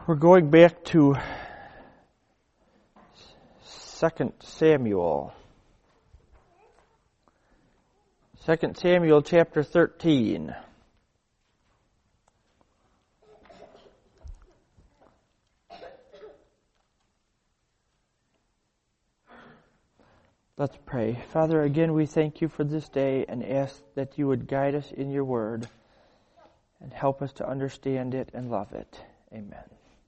We're going back to 2 Samuel. 2 Samuel chapter 13. Let's pray. Father, again we thank you for this day and ask that you would guide us in your word and help us to understand it and love it. Amen.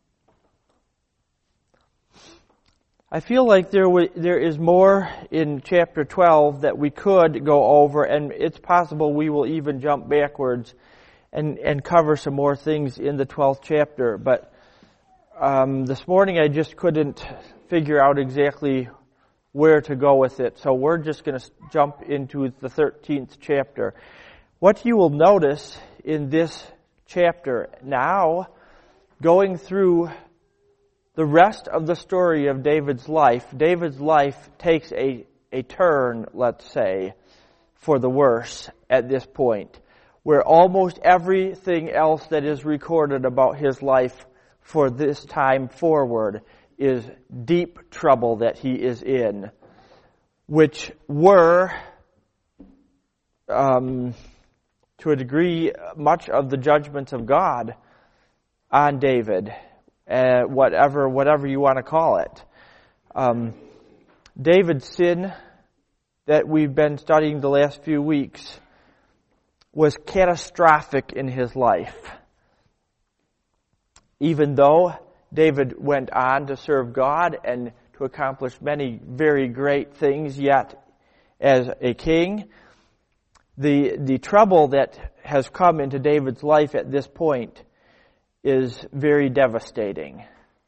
I feel like there is more in chapter 12 that we could go over, and it's possible we will even jump backwards and cover some more things in the 12th chapter. But this morning I just couldn't figure out exactly where to go with it, so we're just going to jump into the 13th chapter. What you will notice in this chapter now, going through the rest of the story of David's life takes a turn, let's say, for the worse at this point, where almost everything else that is recorded about his life for this time forward is deep trouble that he is in, which were, to a degree, much of the judgments of God on David. Whatever you want to call it. David's sin that we've been studying the last few weeks was catastrophic in his life. Even though David went on to serve God and to accomplish many very great things yet as a king, the trouble that has come into David's life at this point is very devastating.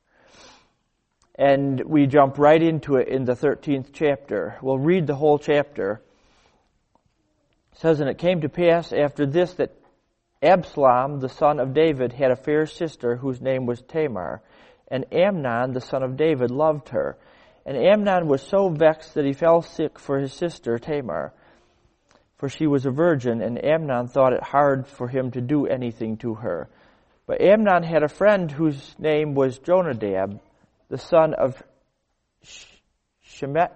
And we jump right into it in the 13th chapter. We'll read the whole chapter. It says, "And it came to pass after this that Absalom, the son of David, had a fair sister whose name was Tamar. And Amnon, the son of David, loved her. And Amnon was so vexed that he fell sick for his sister Tamar, for she was a virgin, and Amnon thought it hard for him to do anything to her. But Amnon had a friend whose name was Jonadab, the son of Shimeah,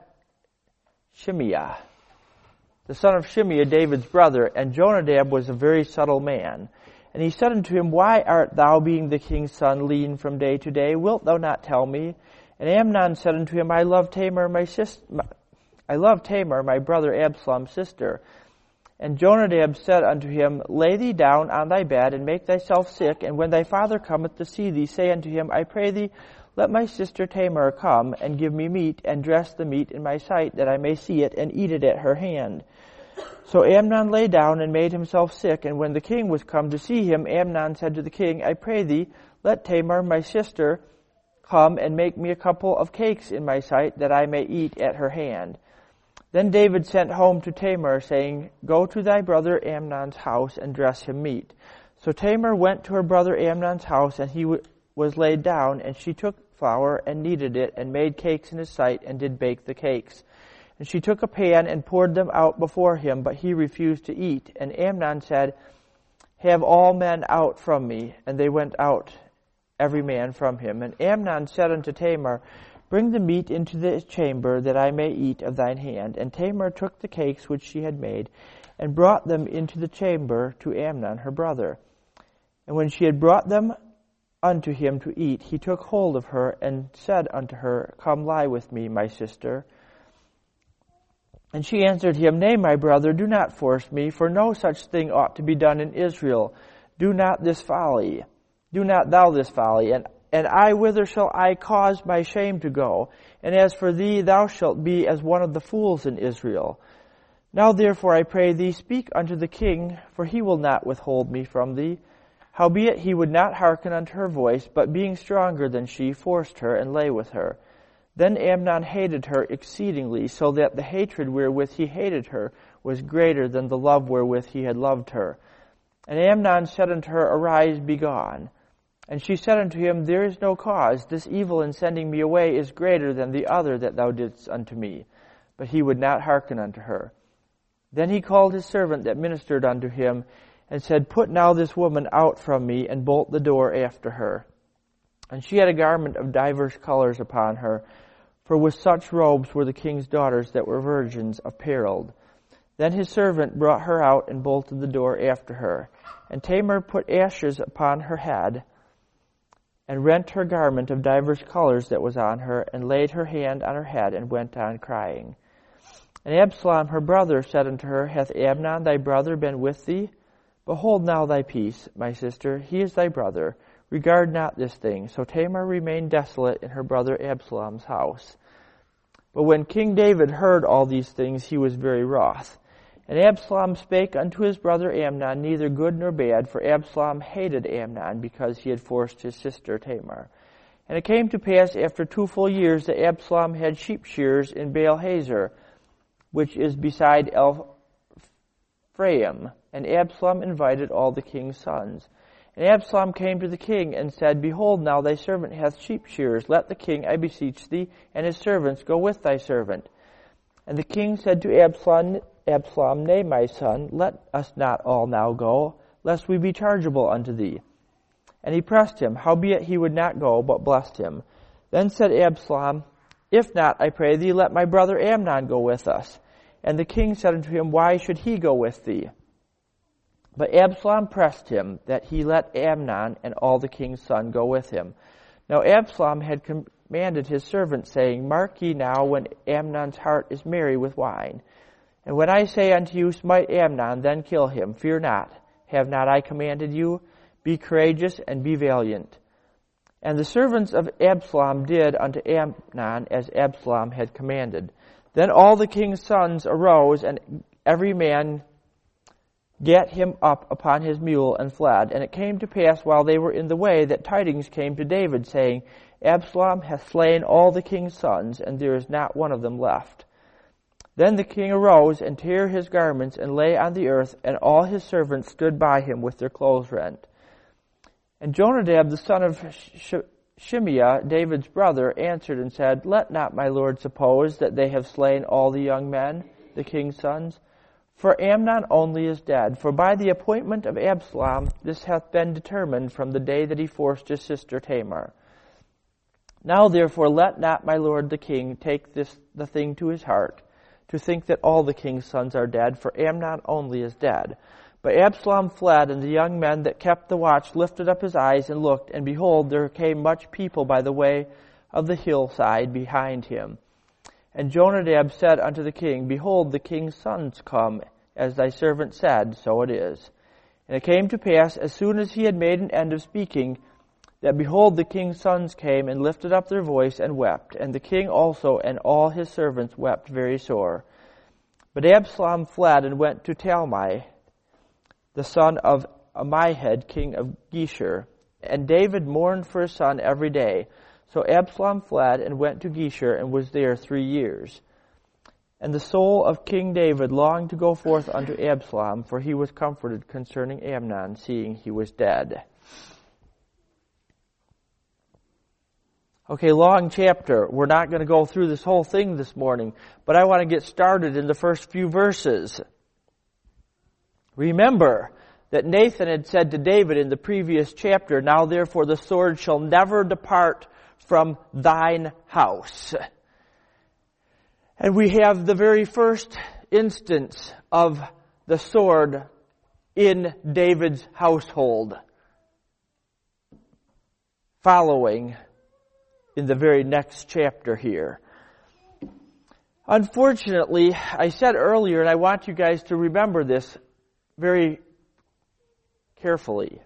David's brother, and Jonadab was a very subtle man. And he said unto him, Why art thou, being the king's son, lean from day to day? Wilt thou not tell me? And Amnon said unto him, I love Tamar, my brother Absalom's sister. And Jonadab said unto him, Lay thee down on thy bed, and make thyself sick, and when thy father cometh to see thee, say unto him, I pray thee, let my sister Tamar come, and give me meat, and dress the meat in my sight, that I may see it, and eat it at her hand. So Amnon lay down, and made himself sick, and when the king was come to see him, Amnon said to the king, I pray thee, let Tamar my sister come, and make me a couple of cakes in my sight, that I may eat at her hand. Then David sent home to Tamar, saying, Go to thy brother Amnon's house, and dress him meat. So Tamar went to her brother Amnon's house, and he was laid down, and she took flour, and kneaded it, and made cakes in his sight, and did bake the cakes. And she took a pan, and poured them out before him, but he refused to eat. And Amnon said, Have all men out from me. And they went out, every man from him. And Amnon said unto Tamar, Bring the meat into the chamber, that I may eat of thine hand. And Tamar took the cakes which she had made, and brought them into the chamber to Amnon her brother. And when she had brought them unto him to eat, he took hold of her, and said unto her, Come lie with me, my sister. And she answered him, Nay, my brother, do not force me, for no such thing ought to be done in Israel. Do not thou this folly, and I, whither shall I cause my shame to go? And as for thee, thou shalt be as one of the fools in Israel. Now therefore I pray thee, speak unto the king, for he will not withhold me from thee. Howbeit he would not hearken unto her voice, but being stronger than she, forced her, and lay with her. Then Amnon hated her exceedingly, so that the hatred wherewith he hated her was greater than the love wherewith he had loved her. And Amnon said unto her, Arise, be gone. And she said unto him, There is no cause. This evil in sending me away is greater than the other that thou didst unto me. But he would not hearken unto her. Then he called his servant that ministered unto him, and said, Put now this woman out from me, and bolt the door after her. And she had a garment of divers colors upon her, for with such robes were the king's daughters that were virgins apparelled. Then his servant brought her out and bolted the door after her. And Tamar put ashes upon her head, and rent her garment of divers colors that was on her, and laid her hand on her head, and went on crying. And Absalom her brother said unto her, Hath Amnon thy brother been with thee? Behold now thy peace, my sister, he is thy brother. Regard not this thing. So Tamar remained desolate in her brother Absalom's house. But when King David heard all these things, he was very wroth. And Absalom spake unto his brother Amnon neither good nor bad, for Absalom hated Amnon, because he had forced his sister Tamar. And it came to pass after 2 full years that Absalom had sheep shearers in Baal-hazor, which is beside Ephraim. And Absalom invited all the king's sons. And Absalom came to the king and said, Behold, now thy servant hath sheep shearers. Let the king, I beseech thee, and his servants go with thy servant. And the king said to Absalom, Nay, my son, let us not all now go, lest we be chargeable unto thee. And he pressed him, howbeit he would not go, but blessed him. Then said Absalom, If not, I pray thee, let my brother Amnon go with us. And the king said unto him, Why should he go with thee? But Absalom pressed him, that he let Amnon and all the king's sons go with him. Now Absalom had commanded his servants, saying, Mark ye now when Amnon's heart is merry with wine. And when I say unto you, Smite Amnon, then kill him. Fear not. Have not I commanded you? Be courageous and be valiant. And the servants of Absalom did unto Amnon as Absalom had commanded. Then all the king's sons arose, and every man gat him up upon his mule and fled. And it came to pass while they were in the way that tidings came to David, saying, Absalom hath slain all the king's sons, and there is not one of them left. Then the king arose and tare his garments and lay on the earth, and all his servants stood by him with their clothes rent. And Jonadab the son of Shimeah, David's brother, answered and said, Let not my lord suppose that they have slain all the young men, the king's sons. For Amnon only is dead. For by the appointment of Absalom this hath been determined from the day that he forced his sister Tamar. Now therefore let not my lord the king take the thing to his heart, to think that all the king's sons are dead, for Amnon only is dead. But Absalom fled, and the young men that kept the watch lifted up his eyes and looked, and behold, there came much people by the way of the hillside behind him. And Jonadab said unto the king, Behold, the king's sons come, as thy servant said, so it is. And it came to pass, as soon as he had made an end of speaking, that behold, the king's sons came and lifted up their voice and wept. And the king also and all his servants wept very sore. But Absalom fled and went to Talmai, the son of Ammihud, king of Geshur. And David mourned for his son every day. So Absalom fled and went to Geshur and was there 3 years. And the soul of King David longed to go forth unto Absalom, for he was comforted concerning Amnon, seeing he was dead. Okay, long chapter. We're not going to go through this whole thing this morning, but I want to get started in the first few verses. Remember that Nathan had said to David in the previous chapter, Now therefore the sword shall never depart from thine house. And we have the very first instance of the sword in David's household, following in the very next chapter here. Unfortunately, I said earlier, and I want you guys to remember this very carefully.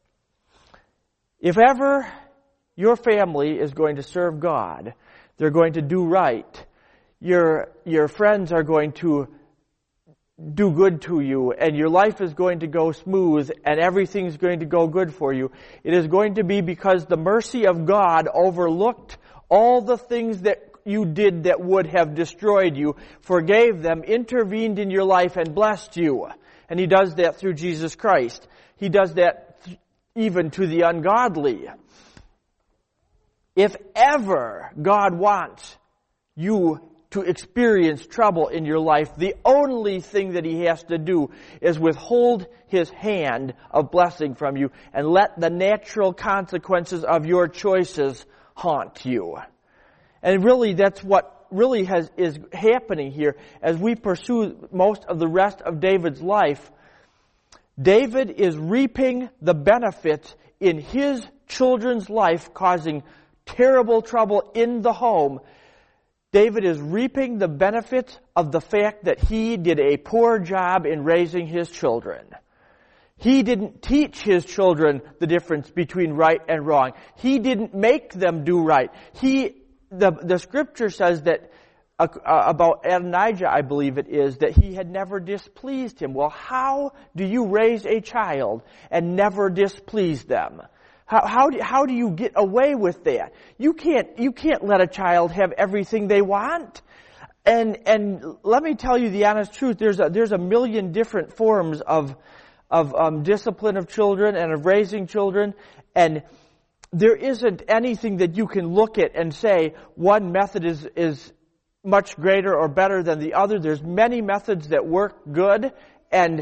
If ever your family is going to serve God, they're going to do right, your friends are going to do good to you, and your life is going to go smooth, and everything's going to go good for you, it is going to be because the mercy of God overlooked all the things that you did that would have destroyed you, forgave them, intervened in your life, and blessed you. And He does that through Jesus Christ. He does that even to the ungodly. If ever God wants you to experience trouble in your life, the only thing that He has to do is withhold His hand of blessing from you and let the natural consequences of your choices haunt you. And really, that's what really is happening here as we pursue most of the rest of David's life. David is reaping the benefits in his children's life, causing terrible trouble in the home. David is reaping the benefits of the fact that he did a poor job in raising his children. He didn't teach his children the difference between right and wrong. He didn't make them do right. The scripture says that about Adonijah, I believe it is, that he had never displeased him. Well, how do you raise a child and never displease them? How do you get away with that? You can't let a child have everything they want. And let me tell you the honest truth. There's a million different forms of discipline of children and of raising children, and there isn't anything that you can look at and say one method is much greater or better than the other. There's many methods that work good, and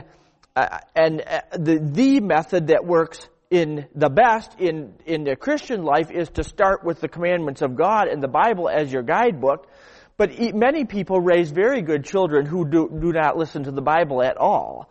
the method that works in the best in the Christian life is to start with the commandments of God and the Bible as your guidebook. But many people raise very good children who do not listen to the Bible at all.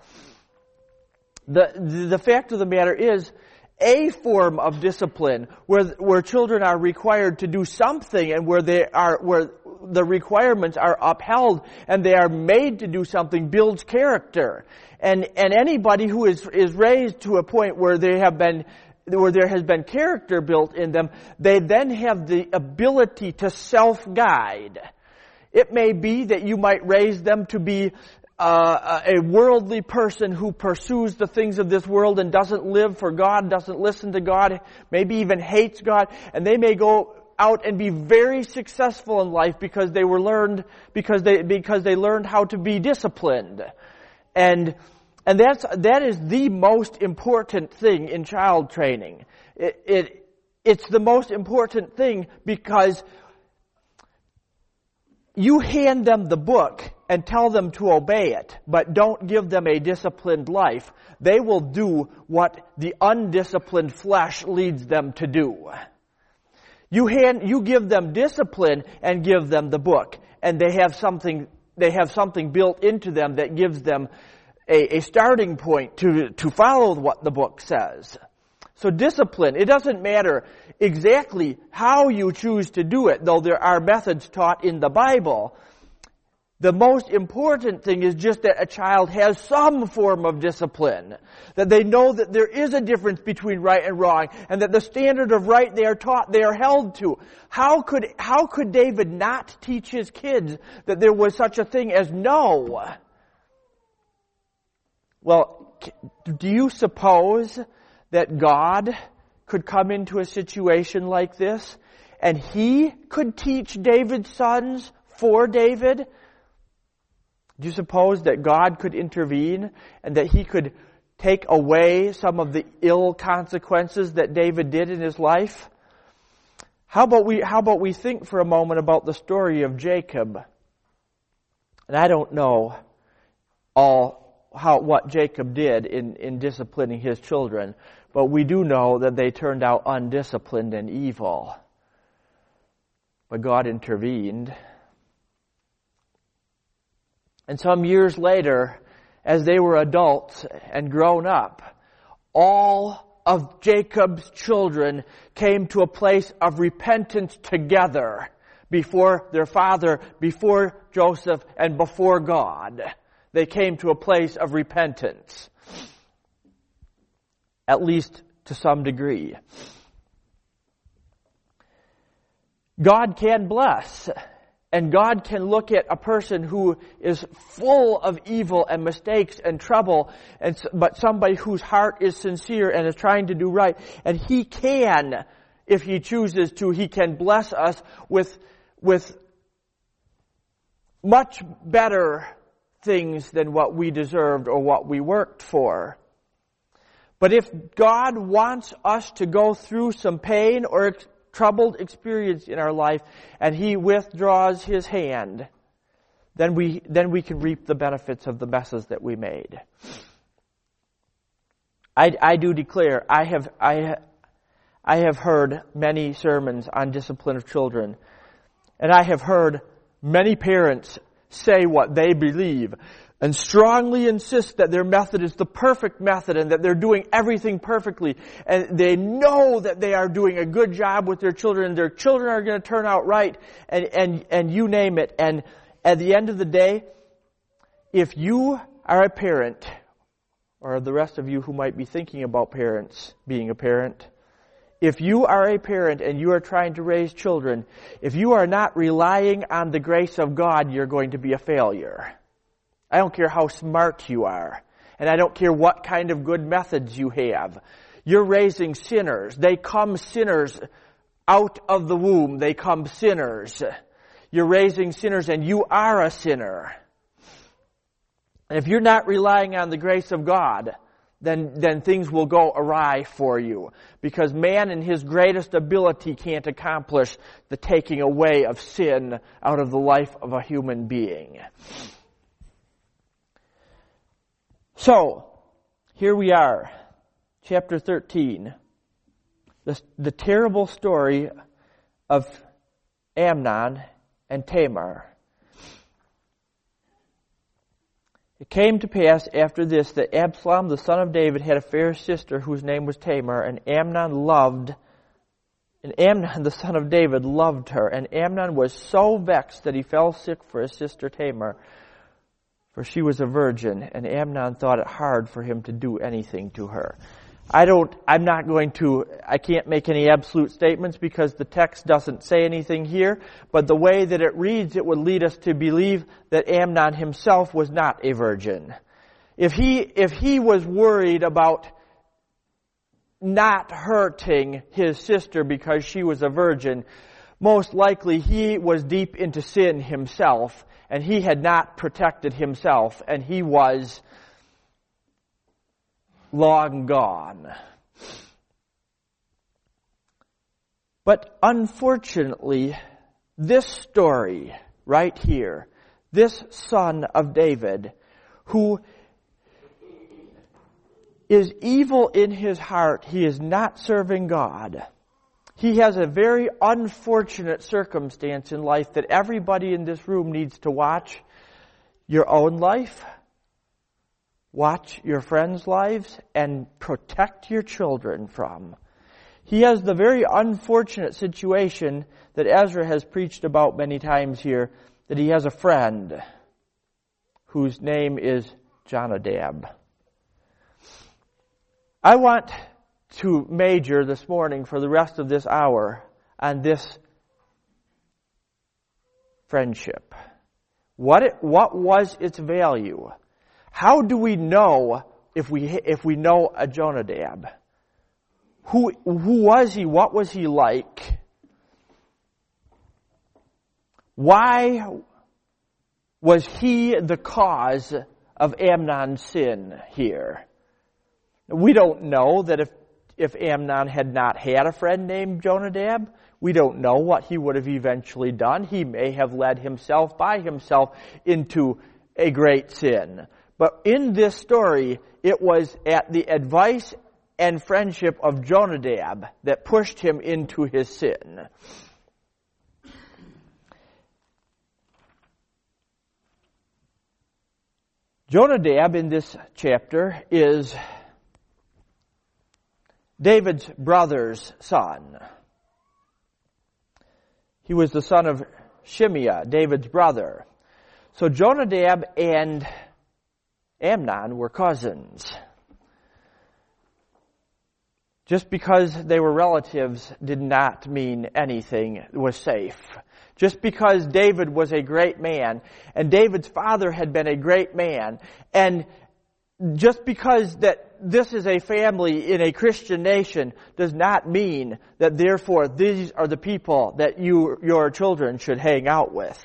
The fact of the matter is, a form of discipline where children are required to do something and where the requirements are upheld and they are made to do something builds character. And anybody who is raised to a point where there has been character built in them, they then have the ability to self-guide. It may be that you might raise them to be a worldly person who pursues the things of this world and doesn't live for God, doesn't listen to God, maybe even hates God, and they may go out and be very successful in life because they learned how to be disciplined. And that is the most important thing in child training. It's the most important thing because you hand them the book and tell them to obey it, but don't give them a disciplined life. They will do what the undisciplined flesh leads them to do. You give them discipline and give them the book, and they have something built into them that gives them a starting point to follow what the book says. So discipline, it doesn't matter exactly how you choose to do it, though there are methods taught in the Bible. The most important thing is just that a child has some form of discipline, that they know that there is a difference between right and wrong, and that the standard of right they are taught, they are held to. How could David not teach his kids that there was such a thing as no? Well, do you suppose that God could come into a situation like this and He could teach David's sons for David? Do you suppose that God could intervene and that He could take away some of the ill consequences that David did in his life? How about we think for a moment about the story of Jacob? And I don't know what Jacob did in disciplining his children, but we do know that they turned out undisciplined and evil. But God intervened. And some years later, as they were adults and grown up, all of Jacob's children came to a place of repentance together before their father, before Joseph, and before God. They came to a place of repentance, at least to some degree. God can bless, and God can look at a person who is full of evil and mistakes and trouble, but somebody whose heart is sincere and is trying to do right, and He can, if He chooses to, He can bless us with much better things than what we deserved or what we worked for. But if God wants us to go through some pain or troubled experience in our life and He withdraws His hand, then we can reap the benefits of the messes that we made. I do declare, I have heard many sermons on discipline of children, and I have heard many parents say what they believe and strongly insist that their method is the perfect method and that they're doing everything perfectly. And they know that they are doing a good job with their children and their children are going to turn out right and you name it. And at the end of the day, if you are a parent, or the rest of you who might be thinking about being a parent, if you are a parent and you are trying to raise children, if you are not relying on the grace of God, you're going to be a failure. I don't care how smart you are, and I don't care what kind of good methods you have. You're raising sinners. They come sinners out of the womb. They come sinners. You're raising sinners, and you are a sinner. And if you're not relying on the grace of God, then things will go awry for you. Because man in his greatest ability can't accomplish the taking away of sin out of the life of a human being. So, here we are, chapter 13, the terrible story of Amnon and Tamar. It came to pass after this that Absalom, the son of David, had a fair sister whose name was Tamar, and Amnon, the son of David, loved her. And Amnon was so vexed that he fell sick for his sister Tamar, for she was a virgin, and Amnon thought it hard for him to do anything to her. I can't make any absolute statements because the text doesn't say anything here, but the way that it reads, it would lead us to believe that Amnon himself was not a virgin. If he was worried about not hurting his sister because she was a virgin, most likely he was deep into sin himself, and he had not protected himself, and he was long gone. But unfortunately, this story right here, this son of David, who is evil in his heart, he is not serving God. He has a very unfortunate circumstance in life that everybody in this room needs to watch. Your own life, watch your friends' lives, and protect your children from. He has the very unfortunate situation that Ezra has preached about many times here, that he has a friend whose name is Jonadab. I want to major this morning for the rest of this hour on this friendship. What was its value? How do we know if we know a Jonadab? Who was he? What was he like? Why was he the cause of Amnon's sin here? We don't know that if Amnon had not had a friend named Jonadab, we don't know what he would have eventually done. He may have led himself by himself into a great sin. But in this story, it was at the advice and friendship of Jonadab that pushed him into his sin. Jonadab in this chapter is David's brother's son. He was the son of Shimeah, David's brother. So Jonadab and Amnon were cousins. Just because they were relatives did not mean anything was safe. Just because David was a great man, and David's father had been a great man, and just because that this is a family in a Christian nation does not mean that therefore these are the people that your children should hang out with.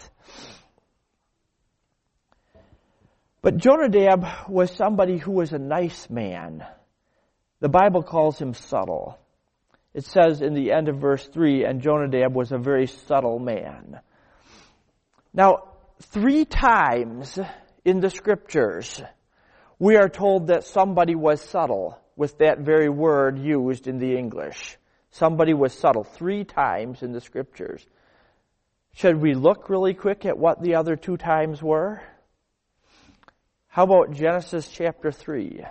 But Jonadab was somebody who was a nice man. The Bible calls him subtle. It says in the end of verse 3, and Jonadab was a very subtle man. Now, 3 times in the Scriptures, we are told that somebody was subtle with that very word used in the English. Somebody was subtle 3 times in the Scriptures. Should we look really quick at what the other 2 times were? How about Genesis chapter 3?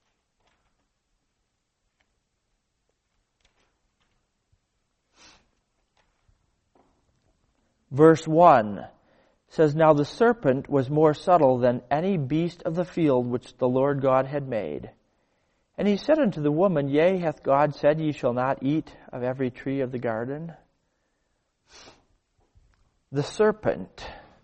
Verse 1 says, Now the serpent was more subtle than any beast of the field which the Lord God had made. And he said unto the woman, Yea, hath God said, Ye shall not eat of every tree of the garden? The serpent,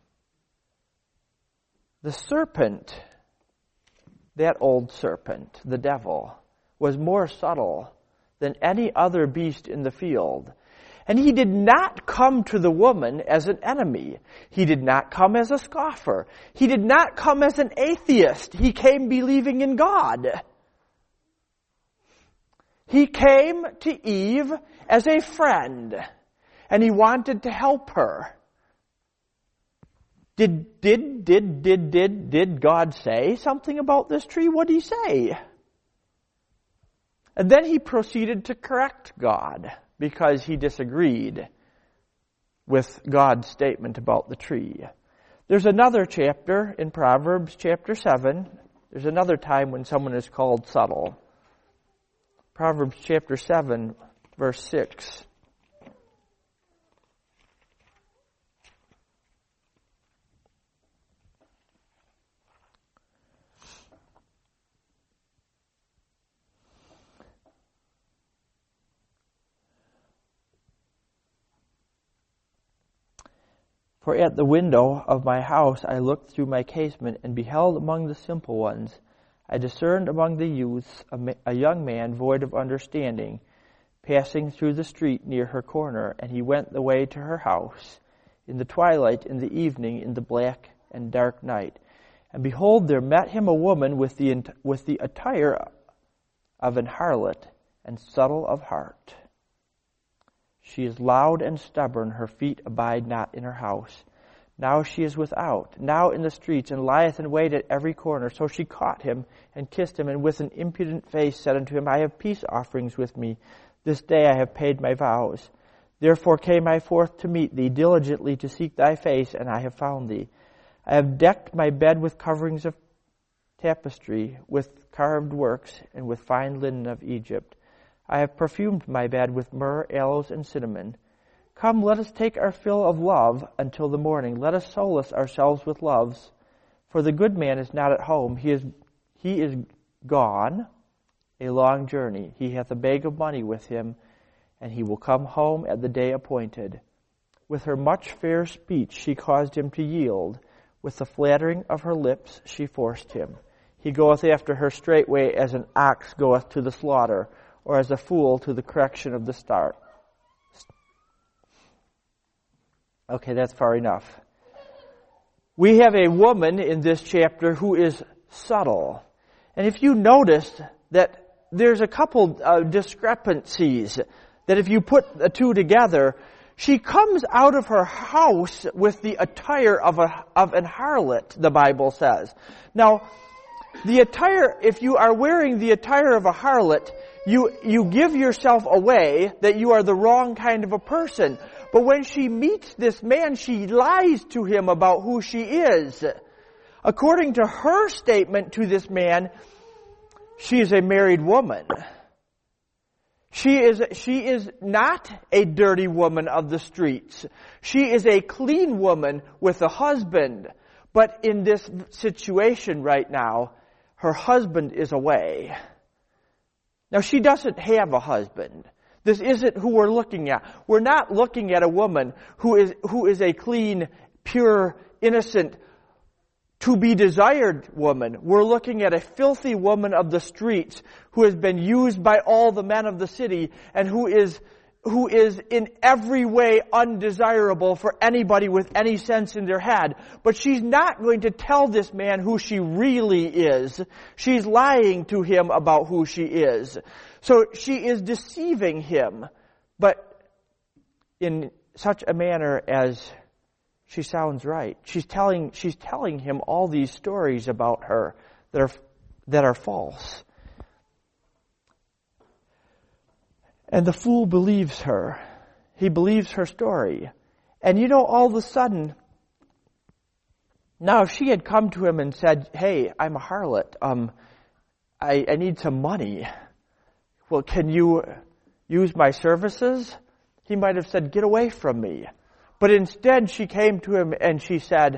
that old serpent, the devil, was more subtle than any other beast in the field. And he did not come to the woman as an enemy. He did not come as a scoffer. He did not come as an atheist. He came believing in God. He came to Eve as a friend, and he wanted to help her. Did God say something about this tree? What did he say? And then he proceeded to correct God because he disagreed with God's statement about the tree. There's another chapter in Proverbs chapter 7. There's another time when someone is called subtle. Proverbs chapter 7, verse 6. For at the window of my house I looked through my casement, and beheld among the simple ones, I discerned among the youths a young man void of understanding, passing through the street near her corner, and he went the way to her house, in the twilight, in the evening, in the black and dark night. And behold, there met him a woman with the attire of an harlot, and subtle of heart. She is loud and stubborn, her feet abide not in her house. Now she is without, now in the streets, and lieth in wait at every corner. So she caught him, and kissed him, and with an impudent face said unto him, I have peace offerings with me. This day I have paid my vows. Therefore came I forth to meet thee, diligently to seek thy face, and I have found thee. I have decked my bed with coverings of tapestry, with carved works, and with fine linen of Egypt. I have perfumed my bed with myrrh, aloes, and cinnamon. Come, let us take our fill of love until the morning. Let us solace ourselves with loves. For the good man is not at home. He is gone a long journey. He hath a bag of money with him, and he will come home at the day appointed. With her much fair speech she caused him to yield. With the flattering of her lips she forced him. He goeth after her straightway as an ox goeth to the slaughter, or as a fool to the correction of the start. Okay, that's far enough. We have a woman in this chapter who is subtle. And if you notice that there's a couple discrepancies, that if you put the two together, she comes out of her house with the attire of an harlot, the Bible says. Now, the attire, if you are wearing the attire of a harlot, you give yourself away that you are the wrong kind of a person. But when she meets this man, she lies to him about who she is. According to her statement to this man, she is a married woman. She is not a dirty woman of the streets. She is a clean woman with a husband. But in this situation right now, her husband is away. Now, she doesn't have a husband. This isn't who we're looking at. We're not looking at a woman who is a clean, pure, innocent, to be desired woman. We're looking at a filthy woman of the streets who has been used by all the men of the city and who is in every way undesirable for anybody with any sense in their head. But she's not going to tell this man who she really is. She's lying to him about who she is. So she is deceiving him, but in such a manner as she sounds right. She's telling him all these stories about her that are false. And the fool believes her. He believes her story. And all of a sudden, now if she had come to him and said, hey, I'm a harlot, I need some money. Well, can you use my services? He might have said, get away from me. But instead she came to him and she said,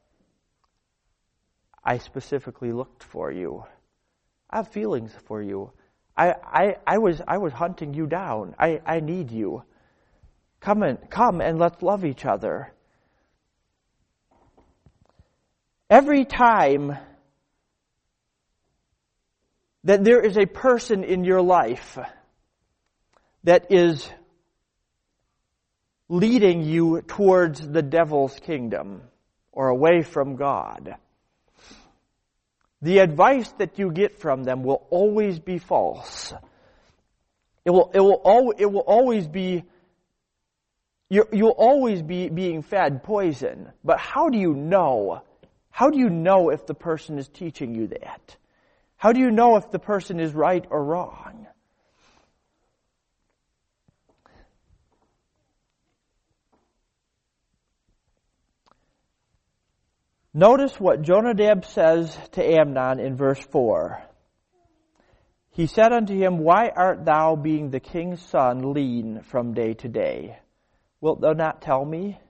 I specifically looked for you. I have feelings for you. I was hunting you down. I need you. Come and let's love each other. Every time that there is a person in your life that is leading you towards the devil's kingdom or away from God, the advice that you get from them will always be false. It will always be, you'll always be being fed poison. But how do you know? How do you know if the person is teaching you that? How do you know if the person is right or wrong? Notice what Jonadab says to Amnon in verse 4. He said unto him, why art thou, being the king's son, lean from day to day? Wilt thou not tell me?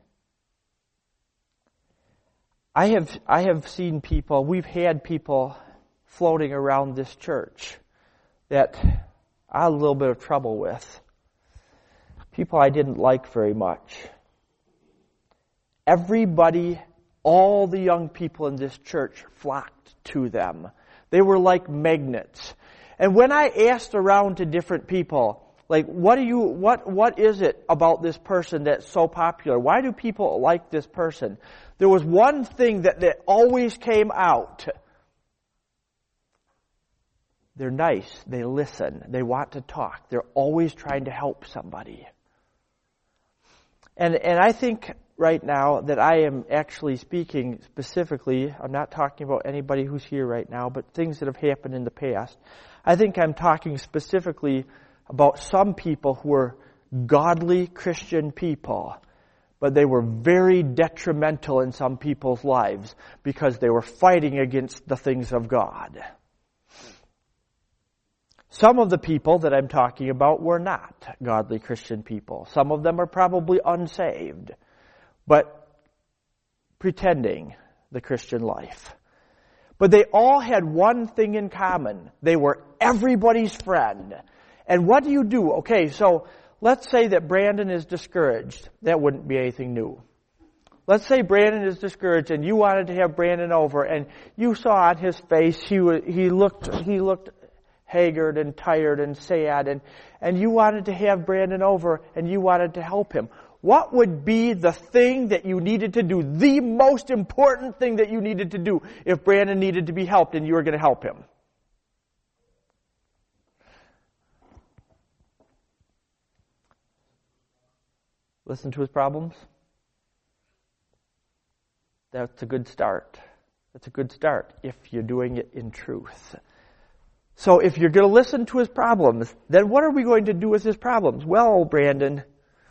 I have seen people, we've had people floating around this church that I had a little bit of trouble with. People I didn't like very much. Everybody, all the young people in this church flocked to them. They were like magnets. And when I asked around to different people, like, what is it about this person that's so popular? Why do people like this person? There was one thing that always came out. They're nice. They listen. They want to talk. They're always trying to help somebody. And I think right now that I am actually speaking specifically, I'm not talking about anybody who's here right now, but things that have happened in the past. I think I'm talking specifically about some people who were godly Christian people, but they were very detrimental in some people's lives because they were fighting against the things of God. Some of the people that I'm talking about were not godly Christian people. Some of them are probably unsaved, but pretending the Christian life. But they all had one thing in common. They were everybody's friend. And what do you do? Okay, so let's say that Brandon is discouraged. That wouldn't be anything new. Let's say Brandon is discouraged and you wanted to have Brandon over and you saw on his face he looked haggard and tired and sad and you wanted to have Brandon over and you wanted to help him. What would be the thing that you needed to do, the most important thing that you needed to do if Brandon needed to be helped and you were going to help him? Listen to his problems? That's a good start. That's a good start if you're doing it in truth. So if you're going to listen to his problems, then what are we going to do with his problems? Well, Brandon,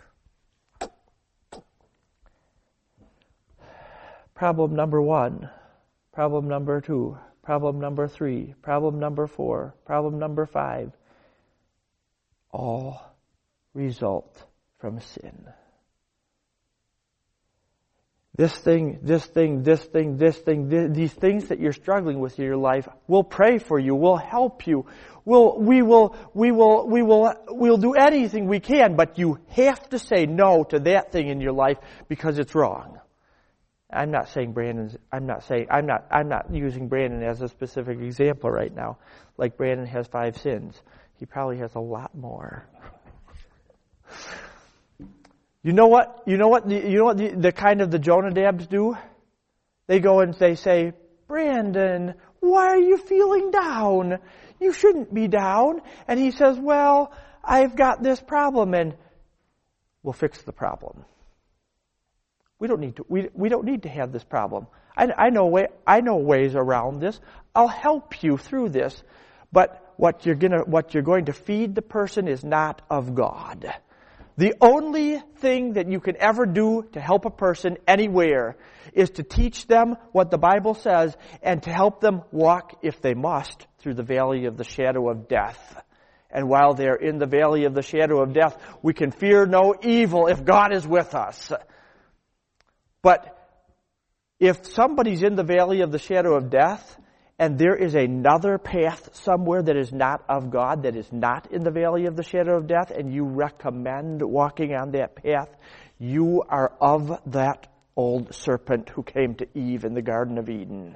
problem number 1, problem number 2, problem number 3, problem number 4, problem number 5, all result from sin. These things that you're struggling with in your life, we'll pray for you, we'll help you, we'll do anything we can, but you have to say no to that thing in your life because it's wrong. I'm not using Brandon as a specific example right now. Like Brandon has 5 sins. He probably has a lot more. You know what the kind of the Jonadabs do? They go and they say, Brandon, why are you feeling down? You shouldn't be down. And he says, well, I've got this problem and we'll fix the problem. We don't need to have this problem. I know ways around this. I'll help you through this. But what you're going to feed the person is not of God. The only thing that you can ever do to help a person anywhere is to teach them what the Bible says and to help them walk, if they must, through the valley of the shadow of death. And while they're in the valley of the shadow of death, we can fear no evil if God is with us. But if somebody's in the valley of the shadow of death, and there is another path somewhere that is not of God, that is not in the valley of the shadow of death, and you recommend walking on that path, you are of that old serpent who came to Eve in the Garden of Eden.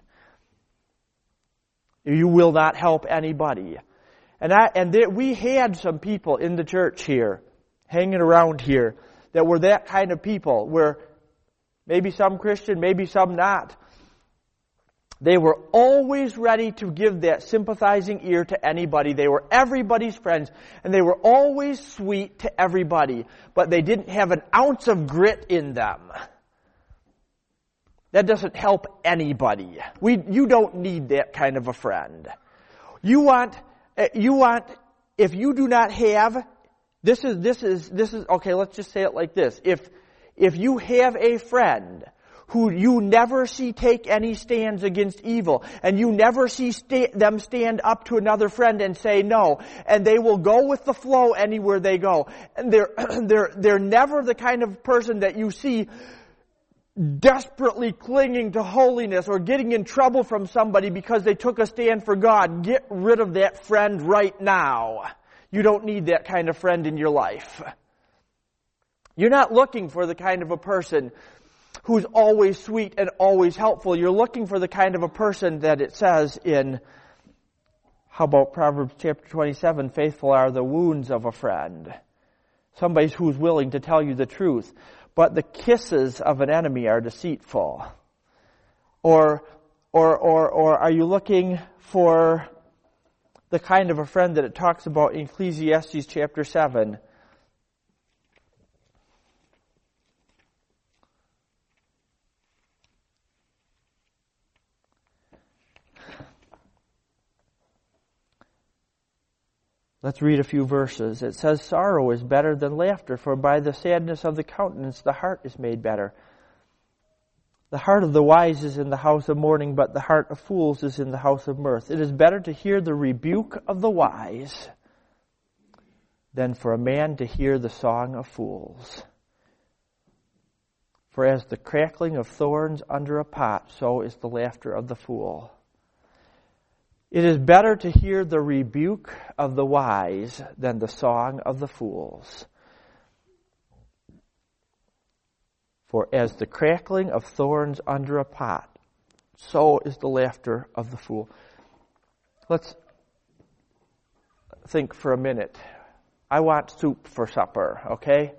You will not help anybody. We had some people in the church here, hanging around here, that were that kind of people, where maybe some Christian, maybe some not. They were always ready to give that sympathizing ear to anybody. They were everybody's friends, and they were always sweet to everybody, but they didn't have an ounce of grit in them. That doesn't help anybody. You don't need that kind of a friend. You want, if you do not have, this is, okay, let's just say it like this. If you have a friend who you never see take any stands against evil, and you never see them stand up to another friend and say no, and they will go with the flow anywhere they go, and they're never the kind of person that you see desperately clinging to holiness or getting in trouble from somebody because they took a stand for God. Get rid of that friend right now. You don't need that kind of friend in your life. You're not looking for the kind of a person who's always sweet and always helpful. You're looking for the kind of a person that it says in, how about Proverbs chapter 27, faithful are the wounds of a friend. Somebody who's willing to tell you the truth. But the kisses of an enemy are deceitful. Or are you looking for the kind of a friend that it talks about in Ecclesiastes chapter 7? Let's read a few verses. It says, sorrow is better than laughter, for by the sadness of the countenance the heart is made better. The heart of the wise is in the house of mourning, but the heart of fools is in the house of mirth. It is better to hear the rebuke of the wise than for a man to hear the song of fools. For as the crackling of thorns under a pot, so is the laughter of the fool. It is better to hear the rebuke of the wise than the song of the fools. For as the crackling of thorns under a pot, so is the laughter of the fool. Let's think for a minute. I want soup for supper, okay?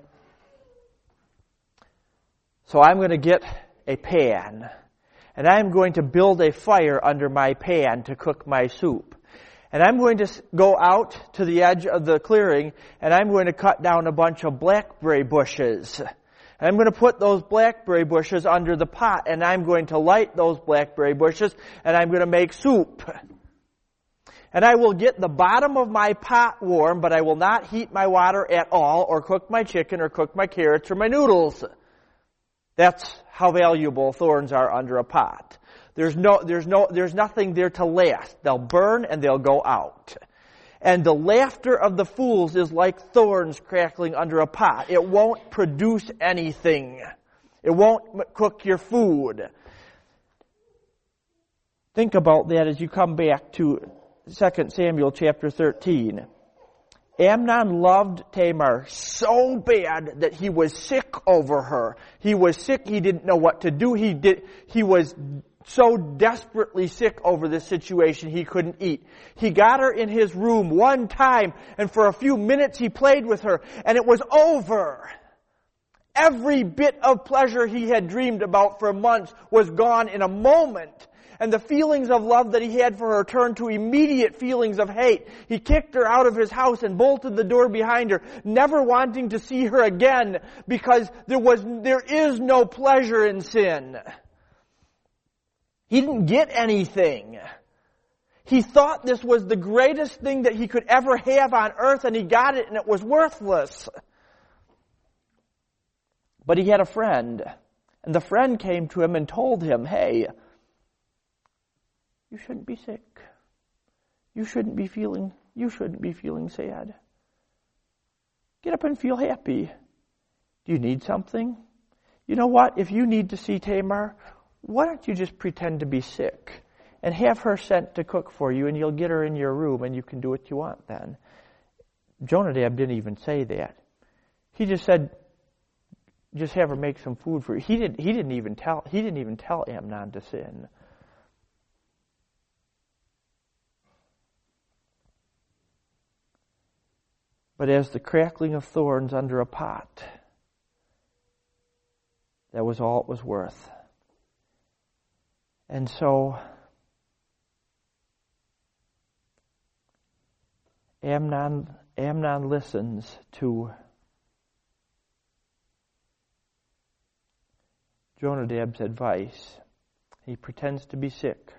So I'm going to get a pan. And I'm going to build a fire under my pan to cook my soup. And I'm going to go out to the edge of the clearing, and I'm going to cut down a bunch of blackberry bushes. And I'm going to put those blackberry bushes under the pot, and I'm going to light those blackberry bushes, and I'm going to make soup. And I will get the bottom of my pot warm, but I will not heat my water at all, or cook my chicken, or cook my carrots, or my noodles. That's how valuable thorns are under a pot. There's nothing there to last. They'll burn and they'll go out. And the laughter of the fools is like thorns crackling under a pot. It won't produce anything. It won't cook your food. Think about that as you come back to 2 Samuel chapter 13. Amnon loved Tamar so bad that he was sick over her. He was sick. He didn't know what to do. He was so desperately sick over this situation he couldn't eat. He got her in his room one time, and for a few minutes he played with her, and it was over. Every bit of pleasure he had dreamed about for months was gone in a moment. And the feelings of love that he had for her turned to immediate feelings of hate. He kicked her out of his house and bolted the door behind her, never wanting to see her again, because there is no pleasure in sin. He didn't get anything. He thought this was the greatest thing that he could ever have on earth, and he got it, and it was worthless. But he had a friend, and the friend came to him and told him, hey, you shouldn't be sick. You shouldn't be feeling sad. Get up and feel happy. Do you need something? You know what? If you need to see Tamar, why don't you just pretend to be sick and have her sent to cook for you, and you'll get her in your room and you can do what you want then. Jonadab didn't even say that. He just said, just have her make some food for you. He didn't even tell Amnon to sin. But as the crackling of thorns under a pot, that was all it was worth. And so Amnon listens to Jonadab's advice. He pretends to be sick.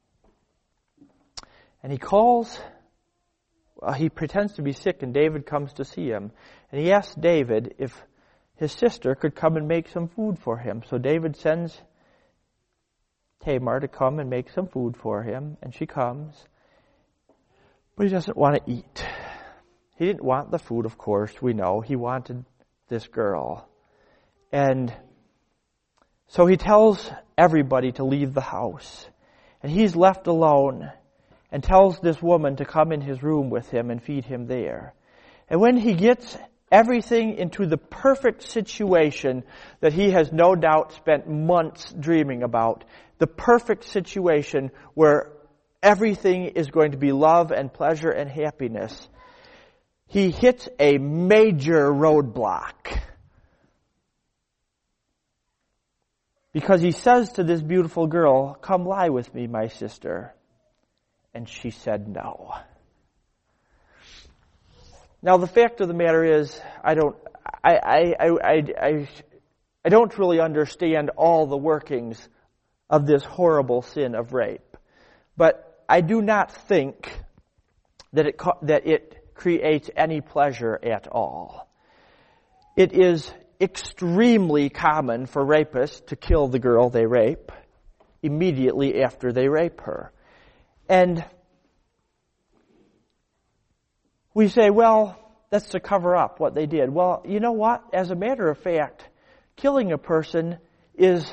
And he pretends to be sick, and David comes to see him. And he asks David if his sister could come and make some food for him. So David sends Tamar to come and make some food for him, and she comes. But he doesn't want to eat. He didn't want the food, of course, we know. He wanted this girl. And so he tells everybody to leave the house. And he's left alone and tells this woman to come in his room with him and feed him there. And when he gets everything into the perfect situation that he has no doubt spent months dreaming about, the perfect situation where everything is going to be love and pleasure and happiness, he hits a major roadblock. Because he says to this beautiful girl, come lie with me, my sister. And she said no. Now the fact of the matter is, I don't really understand all the workings of this horrible sin of rape. But I do not think that it creates any pleasure at all. It is extremely common for rapists to kill the girl they rape immediately after they rape her. And we say, well, that's to cover up what they did. Well, you know what? As a matter of fact, killing a person is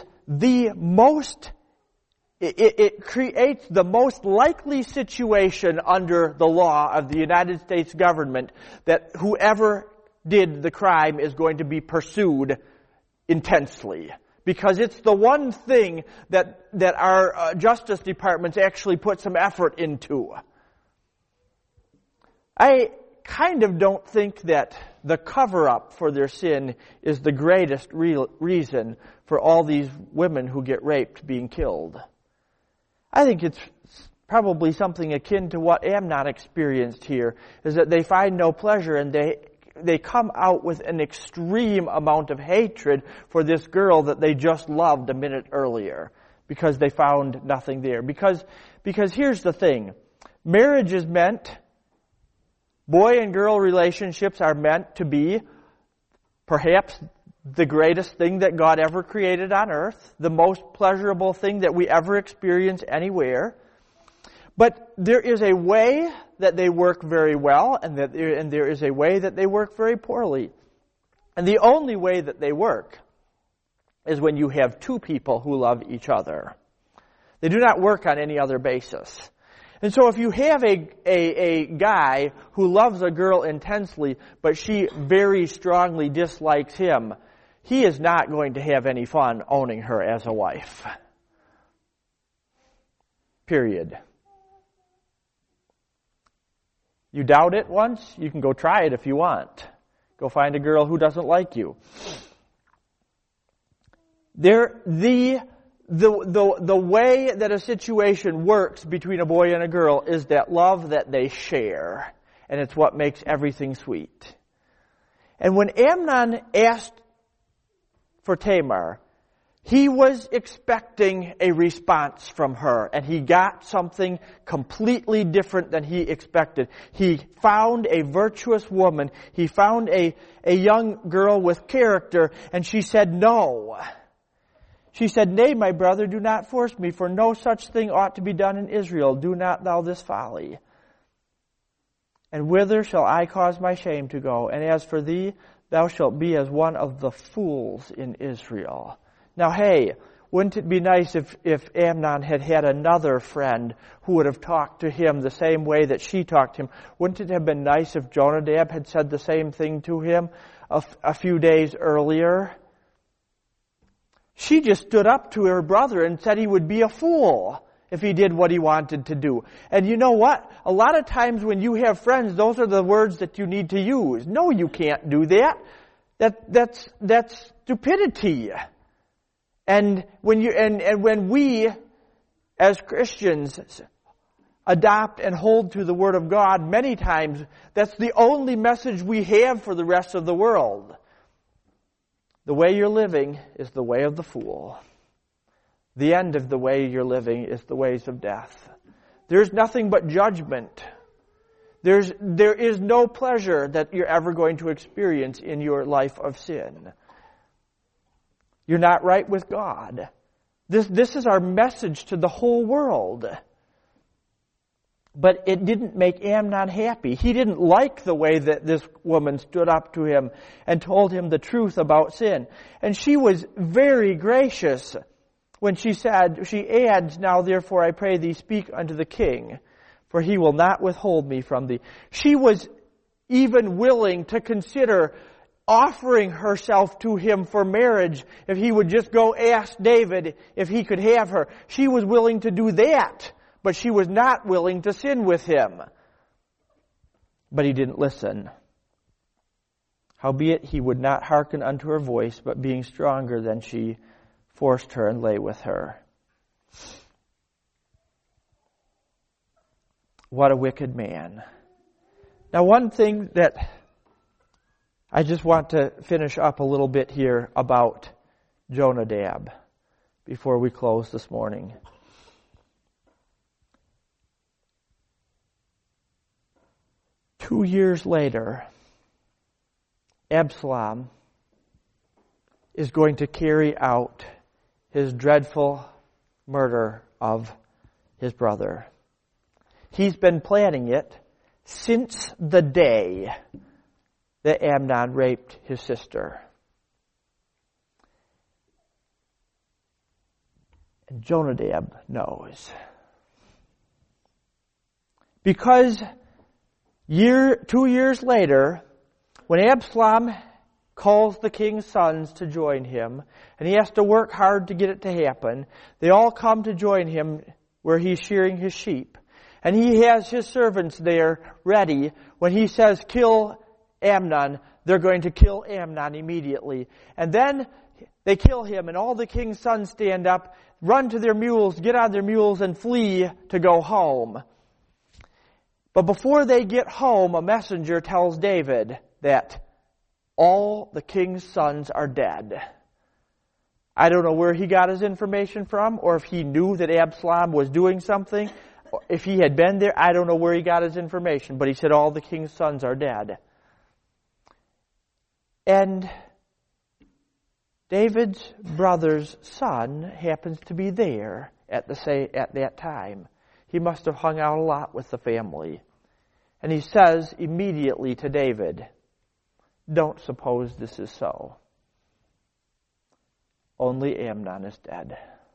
it creates the most likely situation under the law of the United States government that whoever did the crime is going to be pursued intensely. Because it's the one thing that our justice departments actually put some effort into. I kind of don't think that the cover-up for their sin is the greatest reason for all these women who get raped being killed. I think it's probably something akin to what Amnon experienced here, is that they find no pleasure and they come out with an extreme amount of hatred for this girl that they just loved a minute earlier because they found nothing there. Because here's the thing. Marriage is meant, boy and girl relationships are meant to be perhaps the greatest thing that God ever created on earth, the most pleasurable thing that we ever experience anywhere. But there is a way that they work very well, and there is a way that they work very poorly. And the only way that they work is when you have two people who love each other. They do not work on any other basis. And so if you have a guy who loves a girl intensely, but she very strongly dislikes him, he is not going to have any fun owning her as a wife. Period. You doubt it once, you can go try it if you want. Go find a girl who doesn't like you. The the way that a situation works between a boy and a girl is that love that they share. And it's what makes everything sweet. And when Amnon asked for Tamar, he was expecting a response from her, and he got something completely different than he expected. He found a virtuous woman. He found a young girl with character, and she said no. She said, "Nay, my brother, do not force me, for no such thing ought to be done in Israel. Do not thou this folly. And whither shall I cause my shame to go? And as for thee, thou shalt be as one of the fools in Israel." Now, hey, wouldn't it be nice if Amnon had had another friend who would have talked to him the same way that she talked to him? Wouldn't it have been nice if Jonadab had said the same thing to him a few days earlier? She just stood up to her brother and said he would be a fool if he did what he wanted to do. And you know what? A lot of times when you have friends, those are the words that you need to use. No, you can't do that. That's stupidity. And when we, as Christians, adopt and hold to the Word of God, many times that's the only message we have for the rest of the world. The way you're living is the way of the fool. The end of the way you're living is the ways of death. There's nothing but judgment. There is no pleasure that you're ever going to experience in your life of sin. You're not right with God. This is our message to the whole world. But it didn't make Amnon happy. He didn't like the way that this woman stood up to him and told him the truth about sin. And she was very gracious when she said, she adds, "Now therefore I pray thee, speak unto the king, for he will not withhold me from thee." She was even willing to consider offering herself to him for marriage if he would just go ask David if he could have her. She was willing to do that, but she was not willing to sin with him. But he didn't listen. Howbeit he would not hearken unto her voice, but being stronger than she, forced her and lay with her. What a wicked man. Now, one thing that I just want to finish up a little bit here about Jonadab before we close this morning. Two years later, Absalom is going to carry out his dreadful murder of his brother. He's been planning it since the day that Amnon raped his sister. And Jonadab knows. Because 2 years later, when Absalom calls the king's sons to join him, and he has to work hard to get it to happen, they all come to join him where he's shearing his sheep. And he has his servants there ready. When he says, "Kill Amnon," they're going to kill Amnon immediately. And then they kill him, and all the king's sons stand up, run to their mules, get on their mules, and flee to go home. But before they get home, a messenger tells David that all the king's sons are dead. I don't know where he got his information from, or if he knew that Absalom was doing something. If he had been there, I don't know where he got his information, but he said all the king's sons are dead. And David's brother's son happens to be there at that time. He must have hung out a lot with the family. And he says immediately to David, "Don't suppose this is so. Only Amnon is dead."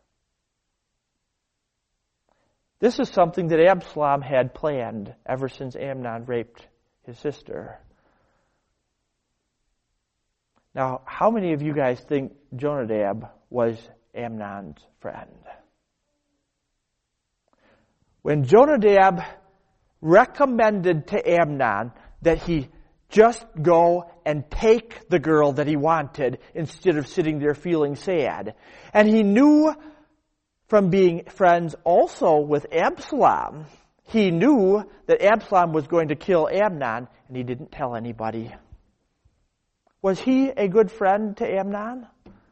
This is something that Absalom had planned ever since Amnon raped his sister. Now, how many of you guys think Jonadab was Amnon's friend? When Jonadab recommended to Amnon that he just go and take the girl that he wanted instead of sitting there feeling sad, and he knew from being friends also with Absalom. He knew that Absalom was going to kill Amnon, and he didn't tell anybody. Was he a good friend to Amnon?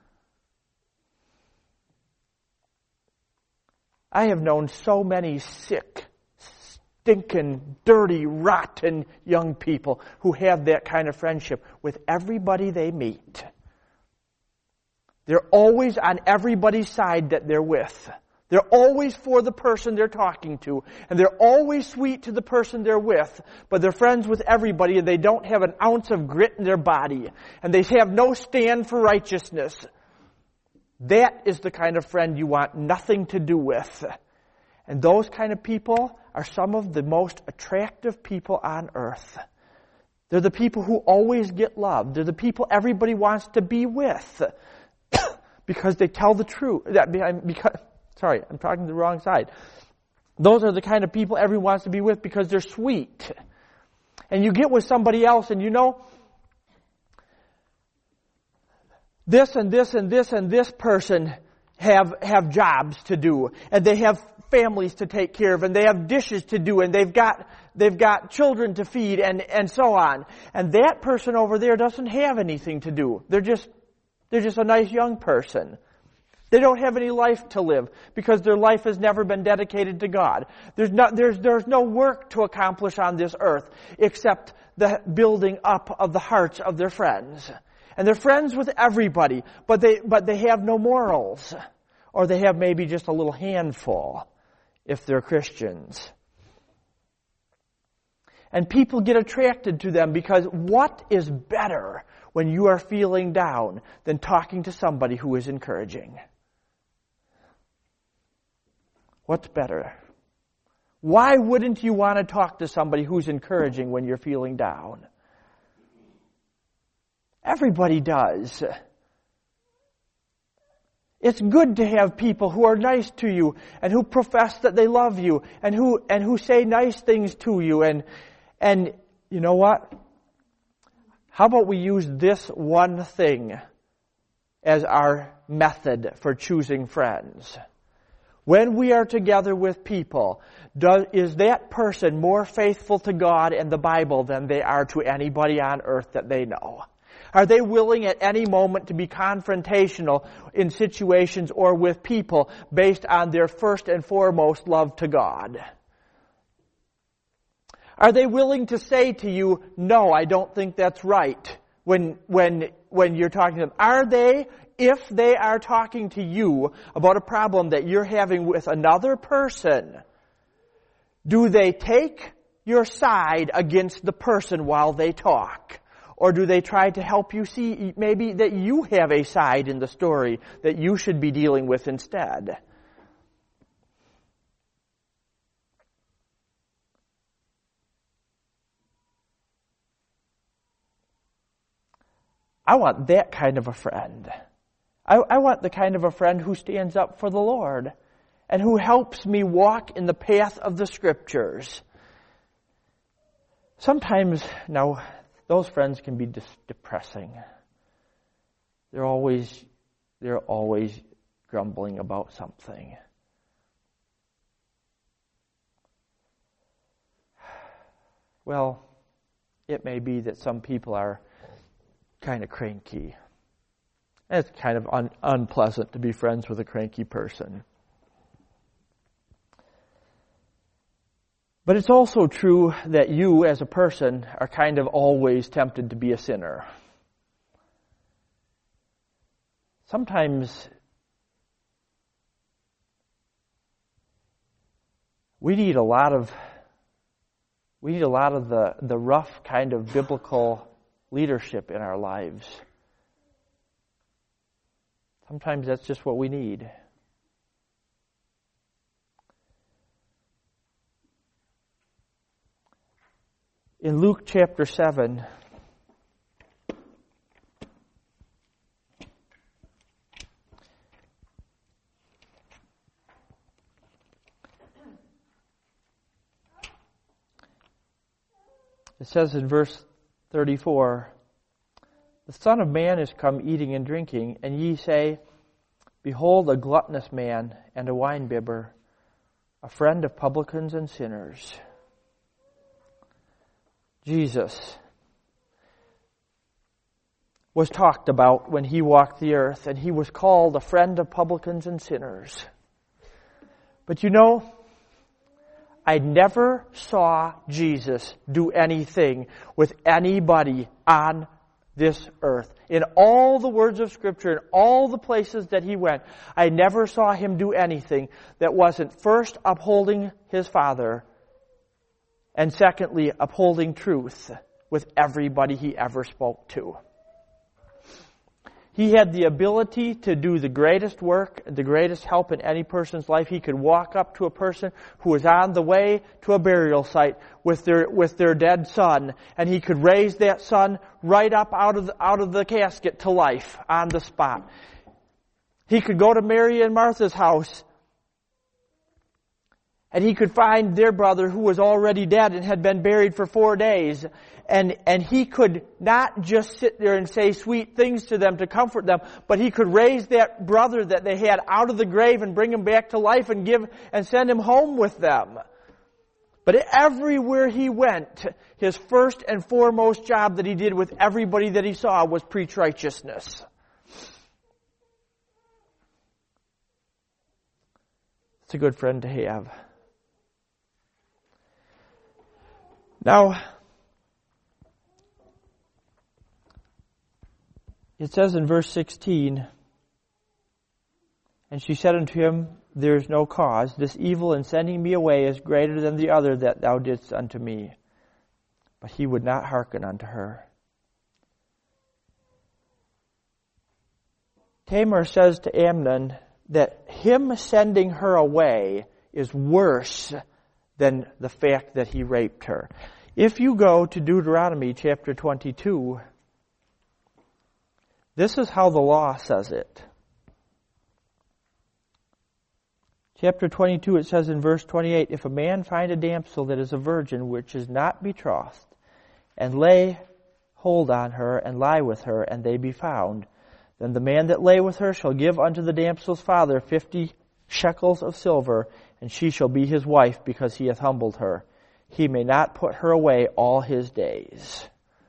I have known so many sick, stinking, dirty, rotten young people who have that kind of friendship with everybody they meet. They're always on everybody's side that they're with. They're always for the person they're talking to, and they're always sweet to the person they're with, but they're friends with everybody, and they don't have an ounce of grit in their body, and they have no stand for righteousness. That is the kind of friend you want nothing to do with. And those kind of people are some of the most attractive people on earth. They're the people who always get loved. They're the people everybody wants to be with because they tell the truth. Sorry, I'm talking the wrong side. Those are the kind of people everyone wants to be with because they're sweet. And you get with somebody else and you know, this and this and this and this person have jobs to do, and they have families to take care of, and they have dishes to do, and they've got children to feed, and so on. And that person over there doesn't have anything to do. They're just a nice young person. They don't have any life to live because their life has never been dedicated to God. There's no work to accomplish on this earth except the building up of the hearts of their friends. And they're friends with everybody, but they have no morals. Or they have maybe just a little handful if they're Christians. And people get attracted to them because what is better when you are feeling down than talking to somebody who is encouraging? What's better? Why wouldn't you want to talk to somebody who's encouraging when you're feeling down? Everybody does. It's good to have people who are nice to you and who profess that they love you and who say nice things to you. And you know what? How about we use this one thing as our method for choosing friends? When we are together with people, is that person more faithful to God and the Bible than they are to anybody on earth that they know? Are they willing at any moment to be confrontational in situations or with people based on their first and foremost love to God? Are they willing to say to you, no, I don't think that's right, when you're talking to them? Are they, if they are talking to you about a problem that you're having with another person, do they take your side against the person while they talk? Or do they try to help you see maybe that you have a side in the story that you should be dealing with instead? I want that kind of a friend. I want the kind of a friend who stands up for the Lord and who helps me walk in the path of the Scriptures. Sometimes, now, those friends can be depressing. They're always grumbling about something. Well, it may be that some people are kind of cranky. And it's kind of unpleasant to be friends with a cranky person. But it's also true that you, as a person, are kind of always tempted to be a sinner. Sometimes we need a lot of the rough kind of biblical leadership in our lives. Sometimes that's just what we need. In Luke chapter 7, it says in verse 34, "The Son of Man is come eating and drinking, and ye say, Behold, a gluttonous man and a winebibber, a friend of publicans and sinners. Jesus was talked about when he walked the earth, and he was called a friend of publicans and sinners. But you know, I never saw Jesus do anything with anybody on this earth. In all the words of Scripture, in all the places that he went, I never saw him do anything that wasn't first upholding his Father, and secondly, upholding truth with everybody he ever spoke to. He had the ability to do the greatest work, the greatest help in any person's life. He could walk up to a person who was on the way to a burial site with their dead son, and he could raise that son right up out of the casket to life on the spot. He could go to Mary and Martha's house, and he could find their brother who was already dead and had been buried for 4 days. And he could not just sit there and say sweet things to them to comfort them, but he could raise that brother that they had out of the grave and bring him back to life and send him home with them. But everywhere he went, his first and foremost job that he did with everybody that he saw was preach righteousness. It's a good friend to have. Now, it says in verse 16, and she said unto him, there is no cause. This evil in sending me away is greater than the other that thou didst unto me. But he would not hearken unto her. Tamar says to Amnon that him sending her away is worse than the fact that he raped her. If you go to Deuteronomy chapter 22, this is how the law says it. Chapter 22, it says in verse 28, if a man find a damsel that is a virgin, which is not betrothed, and lay hold on her, and lie with her, and they be found, then the man that lay with her shall give unto the damsel's father 50 shekels of silver, and she shall be his wife, because he hath humbled her. He may not put her away all his days.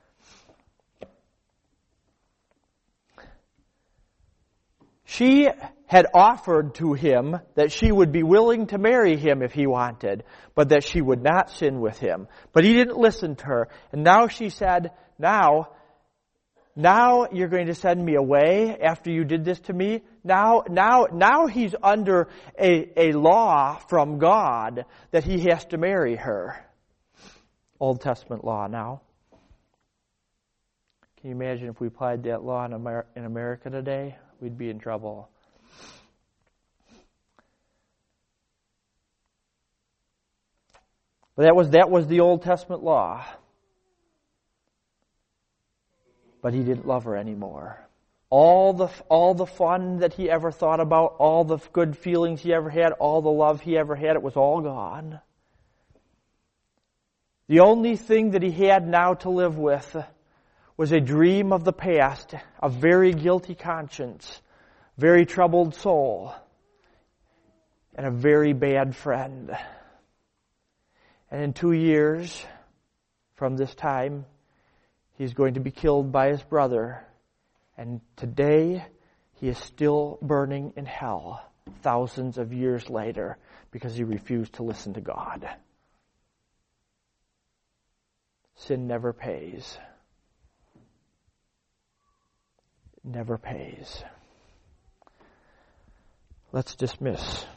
She had offered to him that she would be willing to marry him if he wanted, but that she would not sin with him. But he didn't listen to her. And now she said, now you're going to send me away after you did this to me? Now he's under a law from God that he has to marry her. Old Testament law now. Can you imagine if we applied that law in America today? We'd be in trouble. But that was the Old Testament law. But he didn't love her anymore. All the fun that he ever thought about, all the good feelings he ever had, all the love he ever had, it was all gone. The only thing that he had now to live with was a dream of the past, a very guilty conscience, very troubled soul, and a very bad friend. And in 2 years from this time, he's going to be killed by his brother. And today, he is still burning in hell thousands of years later because he refused to listen to God. Sin never pays. Never pays. Let's dismiss.